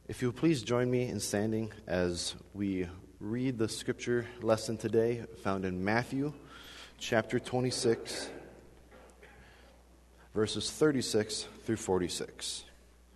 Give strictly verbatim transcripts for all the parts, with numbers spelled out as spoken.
If you'll please join me in standing as we read the scripture lesson today found in Matthew chapter twenty-six, verses thirty-six through forty-six.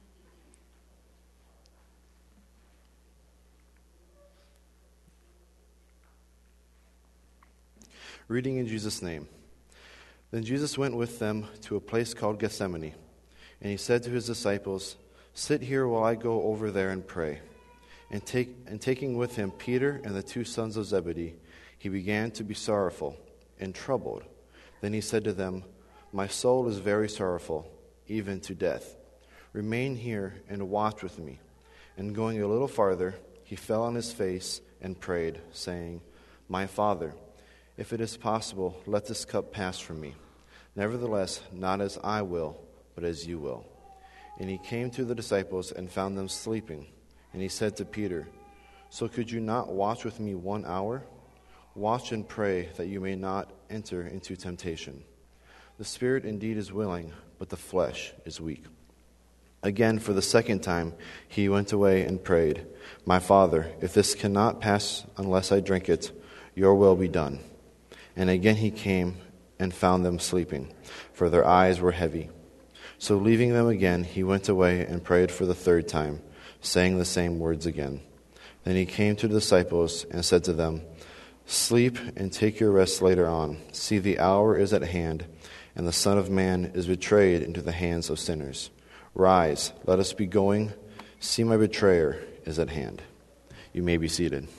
Reading in Jesus' name. Then Jesus went with them to a place called Gethsemane, and he said to his disciples, "Sit here while I go over there and pray." And, take, and taking with him Peter and the two sons of Zebedee, he began to be sorrowful and troubled. Then he said to them, "My soul is very sorrowful, even to death. Remain here and watch with me." And going a little farther, he fell on his face and prayed, saying, "My Father, if it is possible, let this cup pass from me. Nevertheless, not as I will, but as you will." And he came to the disciples and found them sleeping. And he said to Peter, "So could you not watch with me one hour? Watch and pray that you may not enter into temptation. The spirit indeed is willing, but the flesh is weak." Again, for the second time, he went away and prayed, "My Father, if this cannot pass unless I drink it, your will be done." And again he came and found them sleeping, for their eyes were heavy. So leaving them again, he went away and prayed for the third time, saying the same words again. Then he came to the disciples and said to them, "Sleep and take your rest later on. See, the hour is at hand, and the Son of Man is betrayed into the hands of sinners. Rise, let us be going. See, my betrayer is at hand." You may be seated.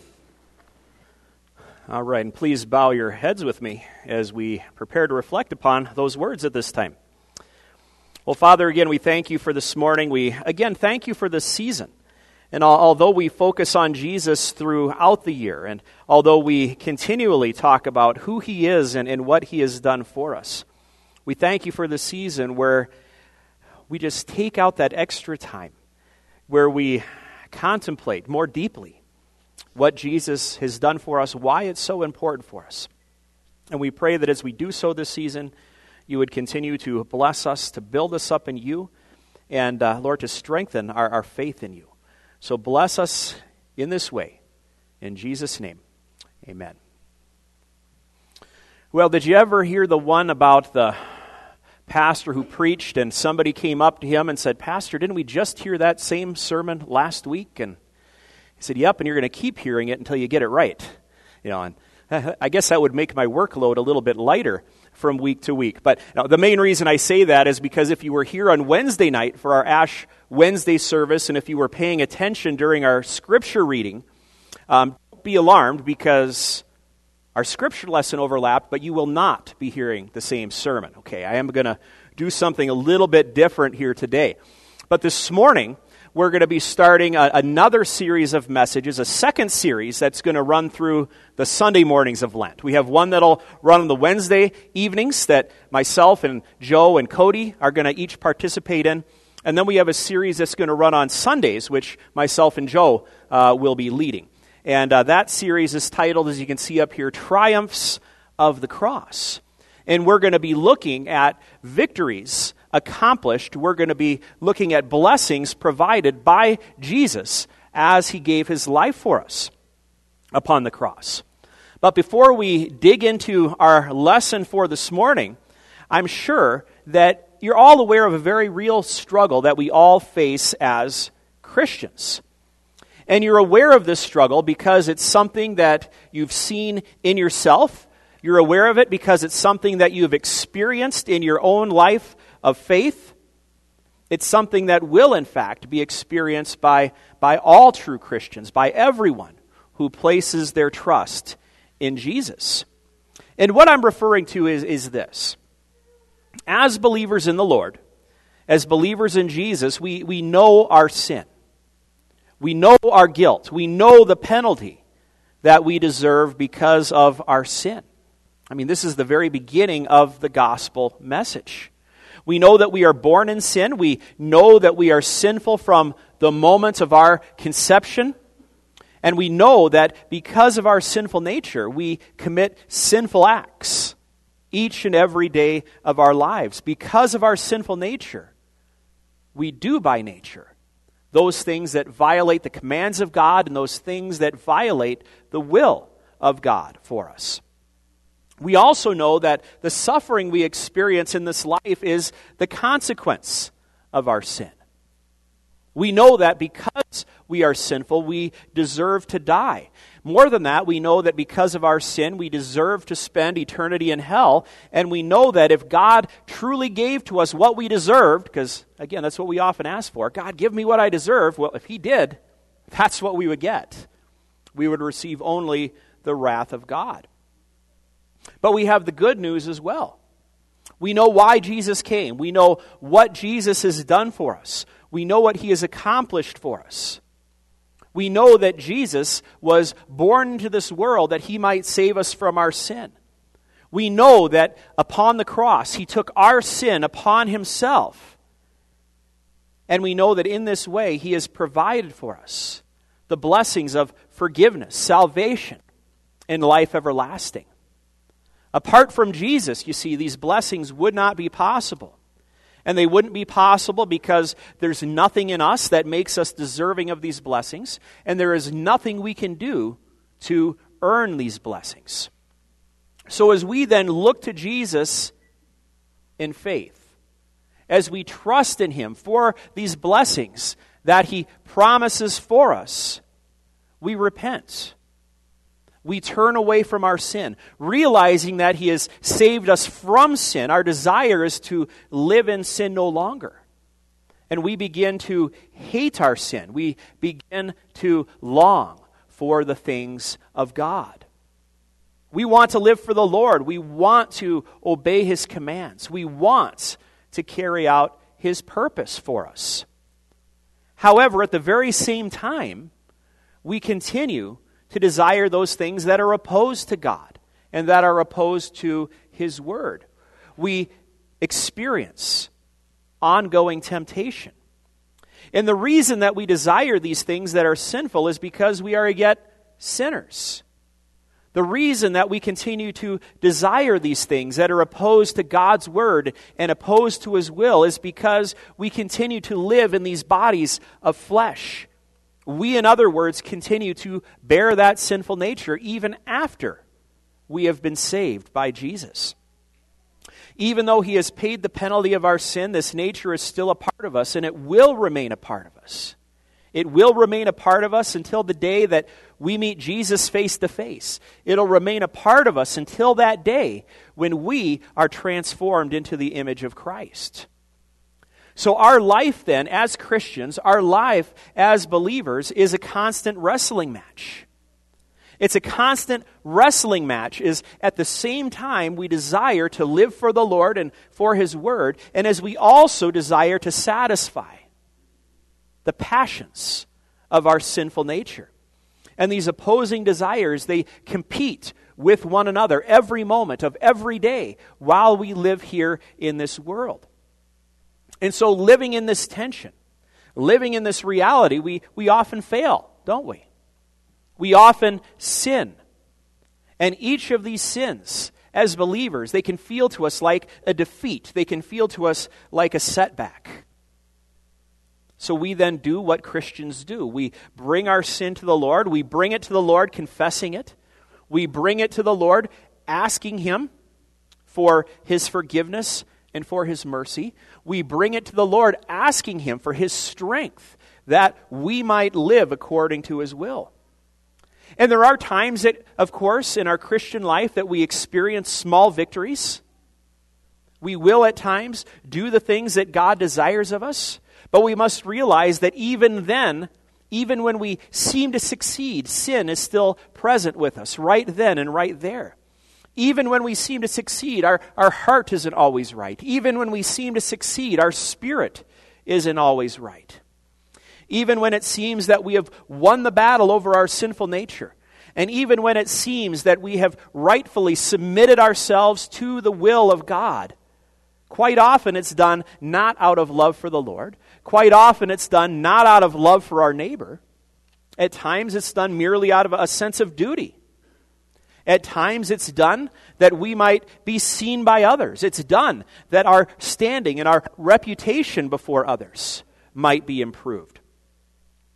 All right, and please bow your heads with me as we prepare to reflect upon those words at this time. Well, Father, again, we thank you for this morning. We, again, thank you for this season. And although we focus on Jesus throughout the year, and although we continually talk about who he is and, and what he has done for us, we thank you for the season where we just take out that extra time, where we contemplate more deeply what Jesus has done for us, why it's so important for us. And we pray that as we do so this season, you would continue to bless us, to build us up in you, and, uh, Lord, to strengthen our, our faith in you. So bless us in this way. In Jesus' name, amen. Well, did you ever hear the one about the pastor who preached and somebody came up to him and said, "Pastor, didn't we just hear that same sermon last week?" And he said, "Yep, and you're going to keep hearing it until you get it right." You know, and I guess that would make my workload a little bit lighter from week to week. But you know, the main reason I say that is because if you were here on Wednesday night for our Ash Wednesday service, and if you were paying attention during our scripture reading, um, don't be alarmed because our scripture lesson overlapped, but you will not be hearing the same sermon. Okay, I am going to do something a little bit different here today. But this morning, we're going to be starting a, another series of messages, a second series that's going to run through the Sunday mornings of Lent. We have one that'll run on the Wednesday evenings that myself and Joe and Cody are going to each participate in. And then we have a series that's going to run on Sundays, which myself and Joe uh, will be leading. And uh, that series is titled, as you can see up here, Triumphs of the Cross. And we're going to be looking at victories accomplished. We're going to be looking at blessings provided by Jesus as he gave his life for us upon the cross. But before we dig into our lesson for this morning, I'm sure that you're all aware of a very real struggle that we all face as Christians. And you're aware of this struggle because it's something that you've seen in yourself. You're aware of it because it's something that you've experienced in your own life of faith. It's something that will, in fact, be experienced by, by all true Christians, by everyone who places their trust in Jesus. And what I'm referring to is, is this. As believers in the Lord, as believers in Jesus, we, we know our sin. We know our guilt. We know the penalty that we deserve because of our sin. I mean, this is the very beginning of the gospel message. We know that we are born in sin. We know that we are sinful from the moment of our conception. And we know that because of our sinful nature, we commit sinful acts each and every day of our lives. Because of our sinful nature, we do by nature those things that violate the commands of God and those things that violate the will of God for us. We also know that the suffering we experience in this life is the consequence of our sin. We know that because we are sinful, we deserve to die. More than that, we know that because of our sin, we deserve to spend eternity in hell. And we know that if God truly gave to us what we deserved, because, again, that's what we often ask for, God, give me what I deserve. Well, if he did, that's what we would get. We would receive only the wrath of God. But we have the good news as well. We know why Jesus came. We know what Jesus has done for us. We know what he has accomplished for us. We know that Jesus was born into this world that he might save us from our sin. We know that upon the cross, he took our sin upon himself. And we know that in this way, he has provided for us the blessings of forgiveness, salvation, and life everlasting. Apart from Jesus, you see, these blessings would not be possible. And they wouldn't be possible because there's nothing in us that makes us deserving of these blessings, and there is nothing we can do to earn these blessings. So as we then look to Jesus in faith, as we trust in him for these blessings that he promises for us, we repent. We turn away from our sin, realizing that he has saved us from sin. Our desire is to live in sin no longer. And we begin to hate our sin. We begin to long for the things of God. We want to live for the Lord. We want to obey his commands. We want to carry out his purpose for us. However, at the very same time, we continue to desire those things that are opposed to God and that are opposed to his word. We experience ongoing temptation. And the reason that we desire these things that are sinful is because we are yet sinners. The reason that we continue to desire these things that are opposed to God's word and opposed to his will is because we continue to live in these bodies of flesh. We, in other words, continue to bear that sinful nature even after we have been saved by Jesus. Even though he has paid the penalty of our sin, this nature is still a part of us, and it will remain a part of us. It will remain a part of us until the day that we meet Jesus face to face. It'll remain a part of us until that day when we are transformed into the image of Christ. So our life then, as Christians, our life as believers is a constant wrestling match. It's a constant wrestling match is at the same time we desire to live for the Lord and for his word, and as we also desire to satisfy the passions of our sinful nature. And these opposing desires, they compete with one another every moment of every day while we live here in this world. And so living in this tension, living in this reality, we, we often fail, don't we? We often sin. And each of these sins, as believers, they can feel to us like a defeat. They can feel to us like a setback. So we then do what Christians do. We bring our sin to the Lord. We bring it to the Lord, confessing it. We bring it to the Lord, asking him for his forgiveness and for his mercy. We bring it to the Lord, asking him for his strength that we might live according to his will. And there are times that, of course, in our Christian life that we experience small victories. We will at times do the things that God desires of us, but we must realize that even then, even when we seem to succeed, sin is still present with us right then and right there. Even when we seem to succeed, our, our heart isn't always right. Even when we seem to succeed, our spirit isn't always right. Even when it seems that we have won the battle over our sinful nature, and even when it seems that we have rightfully submitted ourselves to the will of God, quite often it's done not out of love for the Lord. Quite often it's done not out of love for our neighbor. At times it's done merely out of a sense of duty. At times it's done that we might be seen by others. It's done that our standing and our reputation before others might be improved.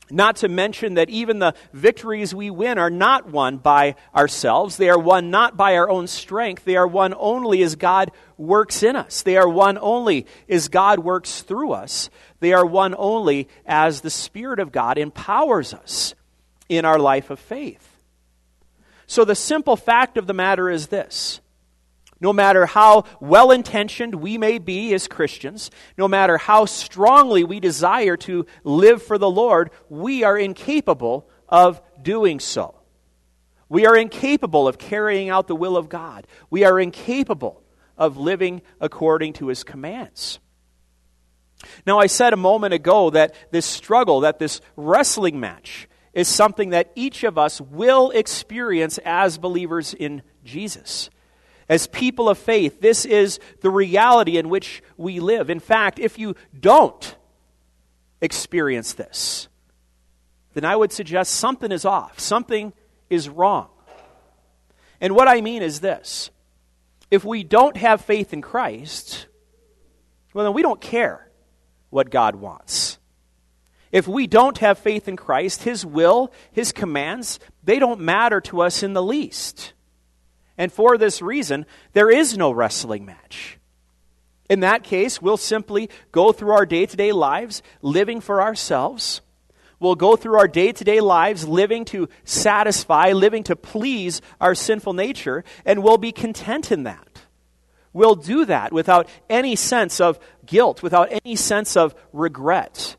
Not to mention that even the victories we win are not won by ourselves. They are won not by our own strength. They are won only as God works in us. They are won only as God works through us. They are won only as the Spirit of God empowers us in our life of faith. So the simple fact of the matter is this. No matter how well-intentioned we may be as Christians, no matter how strongly we desire to live for the Lord, we are incapable of doing so. We are incapable of carrying out the will of God. We are incapable of living according to His commands. Now, I said a moment ago that this struggle, that this wrestling match, is something that each of us will experience as believers in Jesus. As people of faith, this is the reality in which we live. In fact, if you don't experience this, then I would suggest something is off. Something is wrong. And what I mean is this. If we don't have faith in Christ, well, then we don't care what God wants. If we don't have faith in Christ, His will, His commands, they don't matter to us in the least. And for this reason, there is no wrestling match. In that case, we'll simply go through our day-to-day lives living for ourselves. We'll go through our day-to-day lives living to satisfy, living to please our sinful nature, and we'll be content in that. We'll do that without any sense of guilt, without any sense of regret.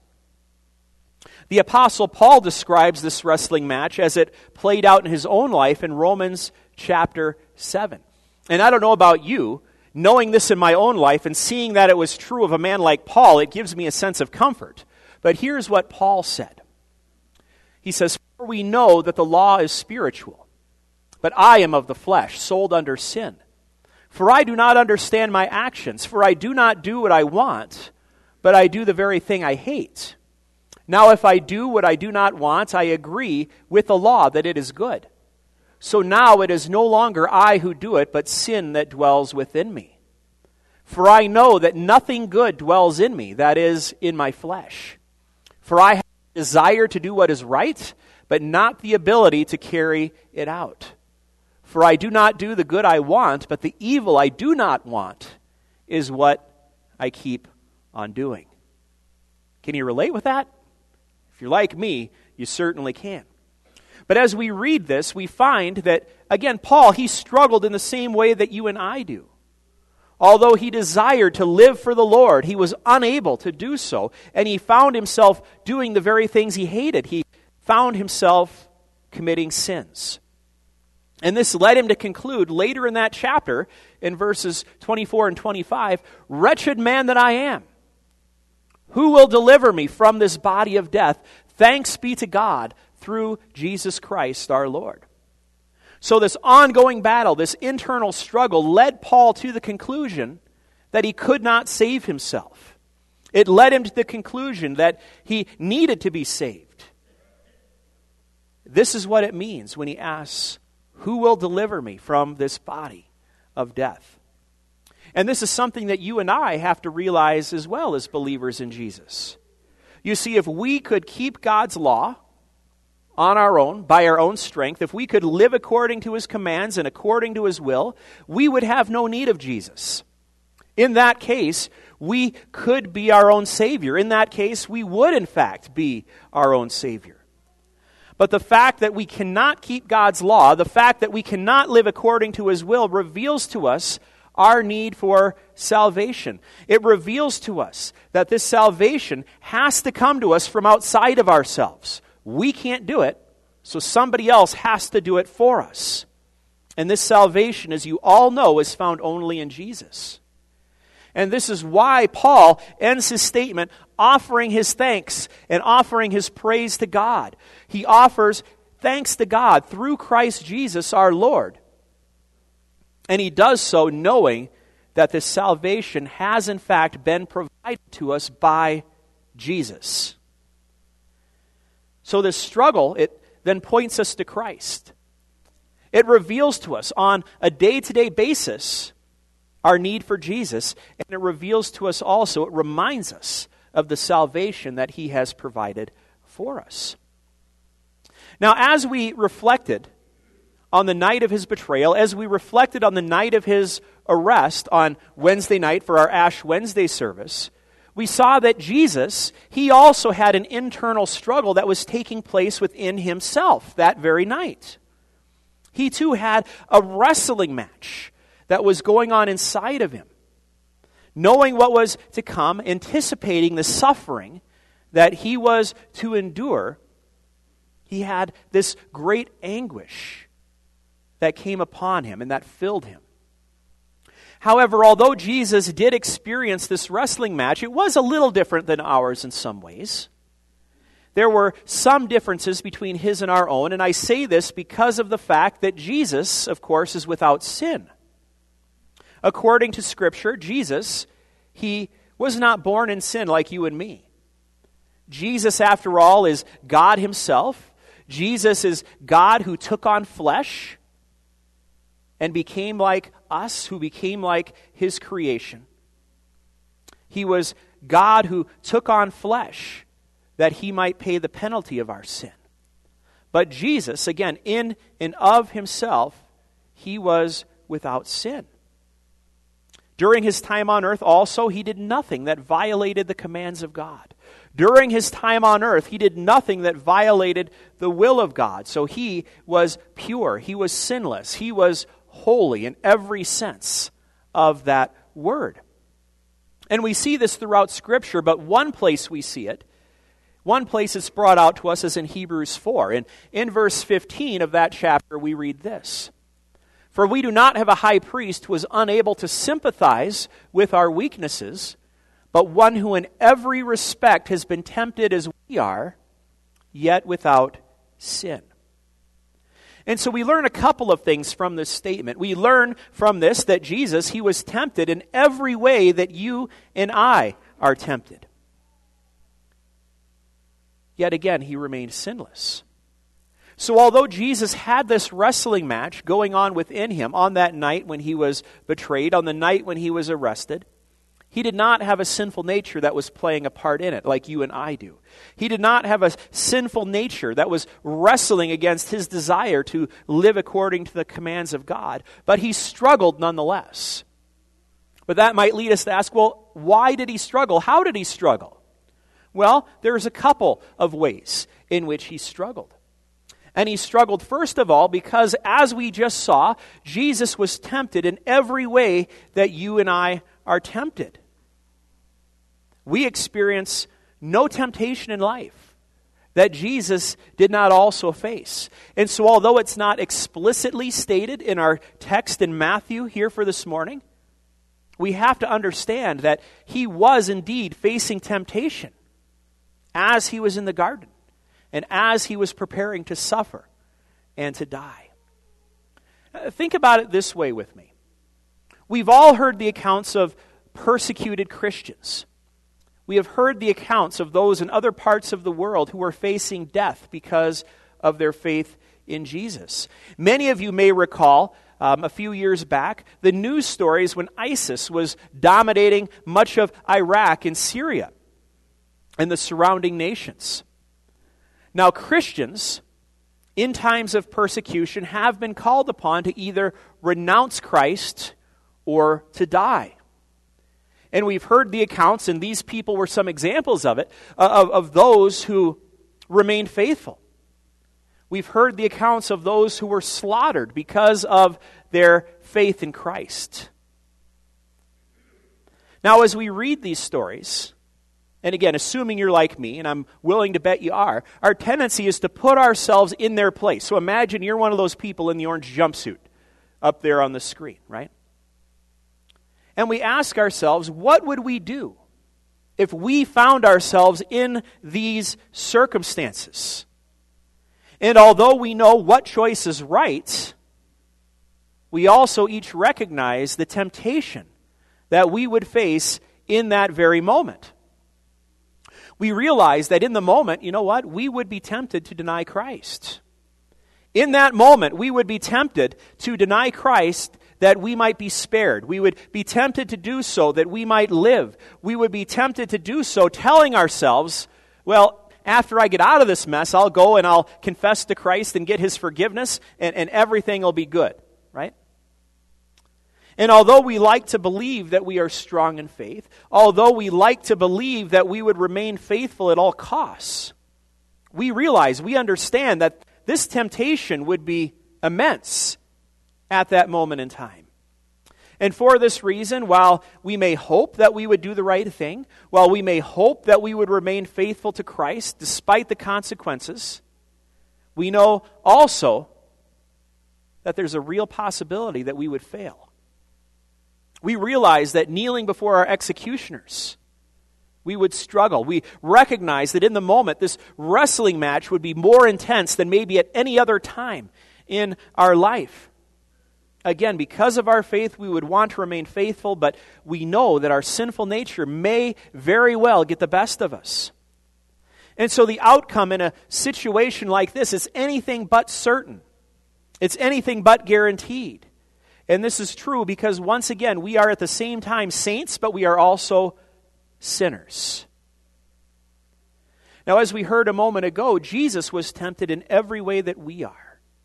The Apostle Paul describes this wrestling match as it played out in his own life in Romans chapter seven. And I don't know about you, knowing this in my own life and seeing that it was true of a man like Paul, it gives me a sense of comfort. But here's what Paul said. He says, "For we know that the law is spiritual, but I am of the flesh, sold under sin. For I do not understand my actions, for I do not do what I want, but I do the very thing I hate. Now if I do what I do not want, I agree with the law that it is good. So now it is no longer I who do it, but sin that dwells within me. For I know that nothing good dwells in me, that is, in my flesh. For I have a desire to do what is right, but not the ability to carry it out. For I do not do the good I want, but the evil I do not want is what I keep on doing." Can you relate with that? If you're like me, you certainly can. But as we read this, we find that, again, Paul, he struggled in the same way that you and I do. Although he desired to live for the Lord, he was unable to do so, and he found himself doing the very things he hated. He found himself committing sins. And this led him to conclude later in that chapter, in verses twenty-four and twenty-five, "Wretched man that I am, who will deliver me from this body of death? Thanks be to God through Jesus Christ our Lord." So this ongoing battle, this internal struggle, led Paul to the conclusion that he could not save himself. It led him to the conclusion that he needed to be saved. This is what it means when he asks, "Who will deliver me from this body of death?" And this is something that you and I have to realize as well as believers in Jesus. You see, if we could keep God's law on our own, by our own strength, if we could live according to His commands and according to His will, we would have no need of Jesus. In that case, we could be our own Savior. In that case, we would in fact be our own Savior. But the fact that we cannot keep God's law, the fact that we cannot live according to His will, reveals to us our need for salvation. It reveals to us that this salvation has to come to us from outside of ourselves. We can't do it, so somebody else has to do it for us. And this salvation, as you all know, is found only in Jesus. And this is why Paul ends his statement offering his thanks and offering his praise to God. He offers thanks to God through Christ Jesus our Lord. And he does so knowing that this salvation has in fact been provided to us by Jesus. So this struggle, it then points us to Christ. It reveals to us on a day-to-day basis our need for Jesus, and it reveals to us also, it reminds us of the salvation that He has provided for us. Now, as we reflected on the night of his betrayal, as we reflected on the night of his arrest on Wednesday night for our Ash Wednesday service, we saw that Jesus, he also had an internal struggle that was taking place within himself that very night. He too had a wrestling match that was going on inside of him. Knowing what was to come, anticipating the suffering that he was to endure, he had this great anguish that came upon him and that filled him. However, although Jesus did experience this wrestling match, it was a little different than ours in some ways. There were some differences between his and our own, and I say this because of the fact that Jesus, of course, is without sin. According to Scripture, Jesus, he was not born in sin like you and me. Jesus, after all, is God himself. Jesus is God who took on flesh and became like us, who became like his creation. He was God who took on flesh that he might pay the penalty of our sin. But Jesus, again, in and of himself, he was without sin. During his time on earth also, he did nothing that violated the commands of God. During his time on earth, he did nothing that violated the will of God. So he was pure, he was sinless, he was holy in every sense of that word. And we see this throughout Scripture, but one place we see it, one place it's brought out to us is in Hebrews four. And in verse fifteen of that chapter, we read this: "For we do not have a high priest who is unable to sympathize with our weaknesses, but one who in every respect has been tempted as we are, yet without sin." And so we learn a couple of things from this statement. We learn from this that Jesus, he was tempted in every way that you and I are tempted. Yet again, he remained sinless. So although Jesus had this wrestling match going on within him on that night when he was betrayed, on the night when he was arrested, he did not have a sinful nature that was playing a part in it like you and I do. He did not have a sinful nature that was wrestling against his desire to live according to the commands of God, but he struggled nonetheless. But that might lead us to ask, well, why did he struggle? How did he struggle? Well, there's a couple of ways in which he struggled. And he struggled, first of all, because as we just saw, Jesus was tempted in every way that you and I are tempted. We experience no temptation in life that Jesus did not also face. And so although it's not explicitly stated in our text in Matthew here for this morning, we have to understand that he was indeed facing temptation as he was in the garden and as he was preparing to suffer and to die. Think about it this way with me. We've all heard the accounts of persecuted Christians. We have heard the accounts of those in other parts of the world who are facing death because of their faith in Jesus. Many of you may recall um, a few years back the news stories when ISIS was dominating much of Iraq and Syria and the surrounding nations. Now, Christians in times of persecution have been called upon to either renounce Christ or to die. And we've heard the accounts, and these people were some examples of it, uh, of, of those who remained faithful. We've heard the accounts of those who were slaughtered because of their faith in Christ. Now, as we read these stories, and again, assuming you're like me, and I'm willing to bet you are, our tendency is to put ourselves in their place. So imagine you're one of those people in the orange jumpsuit up there on the screen, right? And we ask ourselves, what would we do if we found ourselves in these circumstances? And although we know what choice is right, we also each recognize the temptation that we would face in that very moment. We realize that in the moment, you know what? We would be tempted to deny Christ. In that moment, we would be tempted to deny Christ that we might be spared. We would be tempted to do so that we might live. We would be tempted to do so telling ourselves, well, after I get out of this mess, I'll go and I'll confess to Christ and get his forgiveness, and, and everything will be good, right? And although we like to believe that we are strong in faith, although we like to believe that we would remain faithful at all costs, we realize, we understand that this temptation would be immense at that moment in time. And for this reason, while we may hope that we would do the right thing, while we may hope that we would remain faithful to Christ despite the consequences, we know also that there's a real possibility that we would fail. We realize that kneeling before our executioners, we would struggle. We recognize that in the moment, this wrestling match would be more intense than maybe at any other time in our life. Again, because of our faith, we would want to remain faithful, but we know that our sinful nature may very well get the best of us. And so the outcome in a situation like this is anything but certain. It's anything but guaranteed. And this is true because, once again, we are at the same time saints, but we are also sinners. Now, as we heard a moment ago, Jesus was tempted in every way that we are.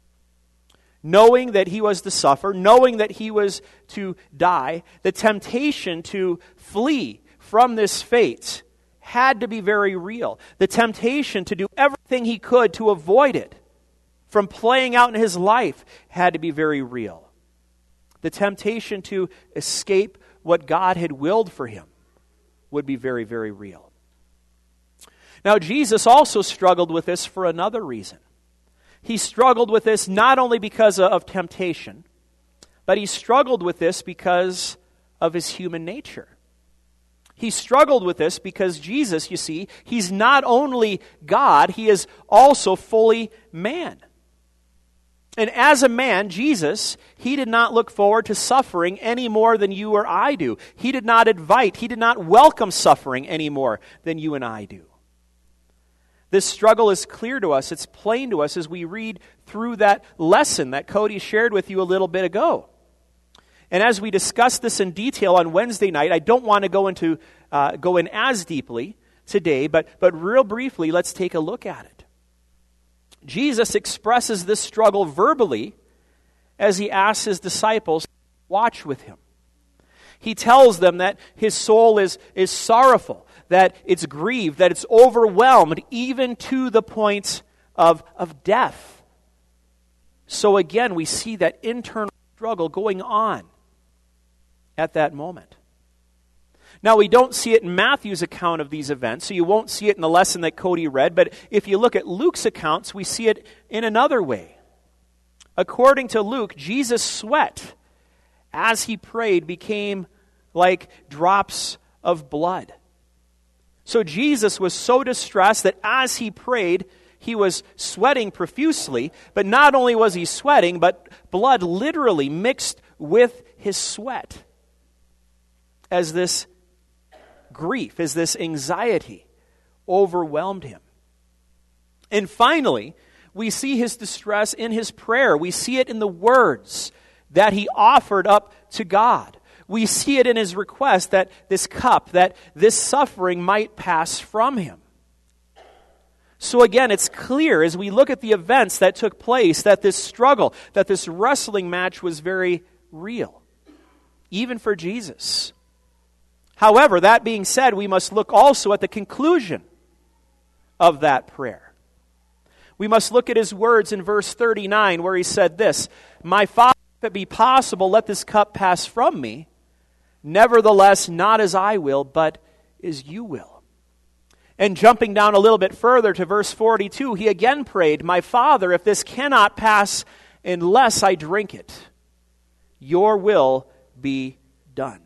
Knowing that he was to suffer, knowing that he was to die, the temptation to flee from this fate had to be very real. The temptation to do everything he could to avoid it from playing out in his life had to be very real. The temptation to escape what God had willed for him would be very, very real. Now, Jesus also struggled with this for another reason. He struggled with this not only because of temptation, but he struggled with this because of his human nature. He struggled with this because Jesus, you see, he's not only God, he is also fully man. And as a man, Jesus, he did not look forward to suffering any more than you or I do. He did not invite, he did not welcome suffering any more than you and I do. This struggle is clear to us, it's plain to us as we read through that lesson that Cody shared with you a little bit ago. And as we discuss this in detail on Wednesday night, I don't want to go into uh, go in as deeply today, but, but real briefly, let's take a look at it. Jesus expresses this struggle verbally as he asks his disciples to watch with him. He tells them that his soul is, is sorrowful, that it's grieved, that it's overwhelmed, even to the point of, of death. So again, we see that internal struggle going on at that moment. Now, we don't see it in Matthew's account of these events, so you won't see it in the lesson that Cody read, but if you look at Luke's accounts, we see it in another way. According to Luke, Jesus' sweat as he prayed became like drops of blood. So Jesus was so distressed that as he prayed, he was sweating profusely, but not only was he sweating, but blood literally mixed with his sweat as this grief, as this anxiety overwhelmed him. And finally, we see his distress in his prayer. We see it in the words that he offered up to God. We see it in his request that this cup, that this suffering might pass from him. So again, it's clear as we look at the events that took place that this struggle, that this wrestling match was very real, even for Jesus. However, that being said, we must look also at the conclusion of that prayer. We must look at his words in verse thirty-nine where he said this, "My Father, if it be possible, let this cup pass from me. Nevertheless, not as I will, but as you will." And jumping down a little bit further to verse forty-two, he again prayed, "My Father, if this cannot pass unless I drink it, your will be done."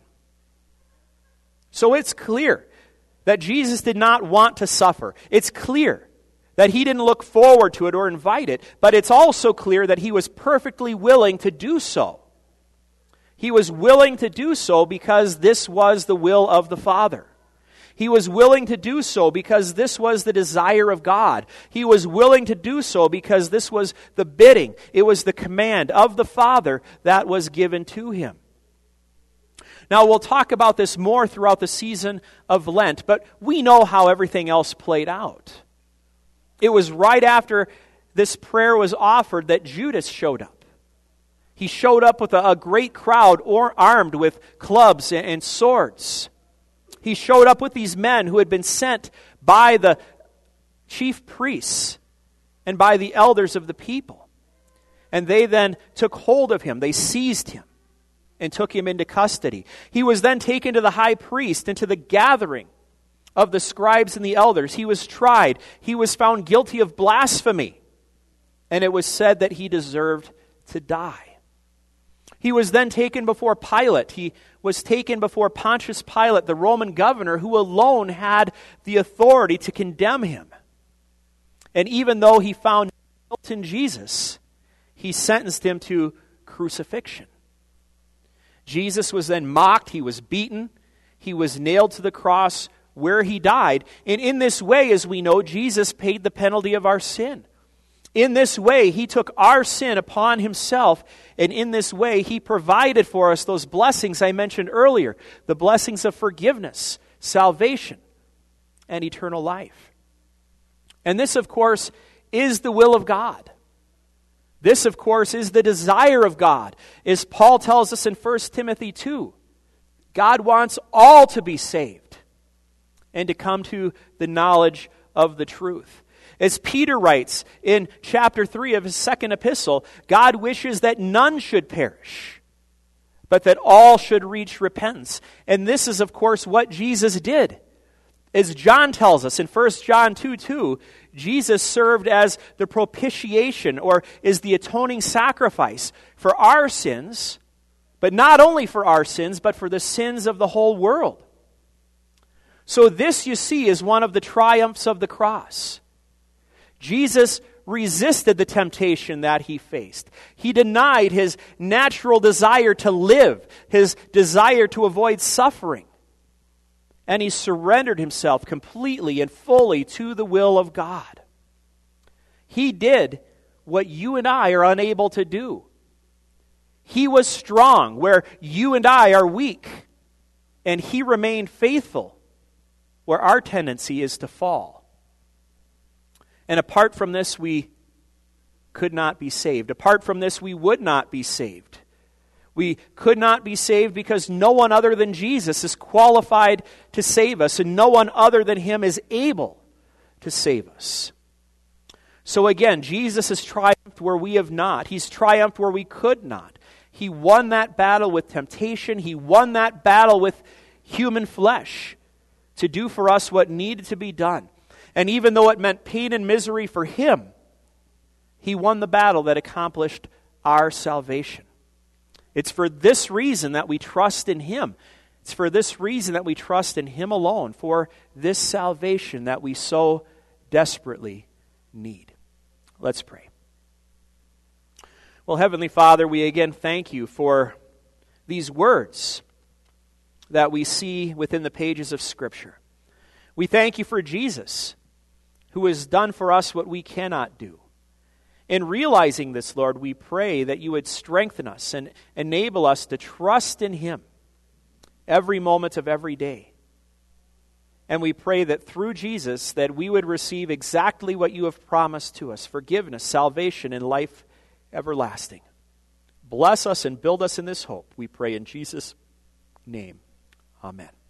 So it's clear that Jesus did not want to suffer. It's clear that he didn't look forward to it or invite it, but it's also clear that he was perfectly willing to do so. He was willing to do so because this was the will of the Father. He was willing to do so because this was the desire of God. He was willing to do so because this was the bidding. It was the command of the Father that was given to him. Now, we'll talk about this more throughout the season of Lent, but we know how everything else played out. It was right after this prayer was offered that Judas showed up. He showed up with a, a great crowd or armed with clubs and, and swords. He showed up with these men who had been sent by the chief priests and by the elders of the people. And they then took hold of him. They seized him and took him into custody. He was then taken to the high priest and to the gathering of the scribes and the elders. He was tried. He was found guilty of blasphemy. And it was said that he deserved to die. He was then taken before Pilate. He was taken before Pontius Pilate, the Roman governor, who alone had the authority to condemn him. And even though he found guilt in Jesus, he sentenced him to crucifixion. Jesus was then mocked. He was beaten. He was nailed to the cross where he died. And in this way, as we know, Jesus paid the penalty of our sin. In this way, he took our sin upon himself, and in this way, he provided for us those blessings I mentioned earlier, the blessings of forgiveness, salvation, and eternal life. And this, of course, is the will of God. This, of course, is the desire of God. As Paul tells us in First Timothy two, God wants all to be saved and to come to the knowledge of the truth. As Peter writes in chapter three of his second epistle, God wishes that none should perish, but that all should reach repentance. And this is, of course, what Jesus did. As John tells us in First John two two, Jesus served as the propitiation, or is the atoning sacrifice for our sins, but not only for our sins, but for the sins of the whole world. So this, you see, is one of the triumphs of the cross. Jesus resisted the temptation that he faced. He denied his natural desire to live, his desire to avoid suffering. And he surrendered himself completely and fully to the will of God. He did what you and I are unable to do. He was strong where you and I are weak. And he remained faithful where our tendency is to fall. And apart from this, we could not be saved. Apart from this, we would not be saved. We could not be saved because no one other than Jesus is qualified to save us, and no one other than him is able to save us. So again, Jesus has triumphed where we have not. He's triumphed where we could not. He won that battle with temptation. He won that battle with human flesh to do for us what needed to be done. And even though it meant pain and misery for him, he won the battle that accomplished our salvation. It's for this reason that we trust in him. It's for this reason that we trust in him alone, for this salvation that we so desperately need. Let's pray. Well, Heavenly Father, we again thank you for these words that we see within the pages of Scripture. We thank you for Jesus, who has done for us what we cannot do. In realizing this, Lord, we pray that you would strengthen us and enable us to trust in him every moment of every day. And we pray that through Jesus, that we would receive exactly what you have promised to us, forgiveness, salvation, and life everlasting. Bless us and build us in this hope, we pray in Jesus' name. Amen.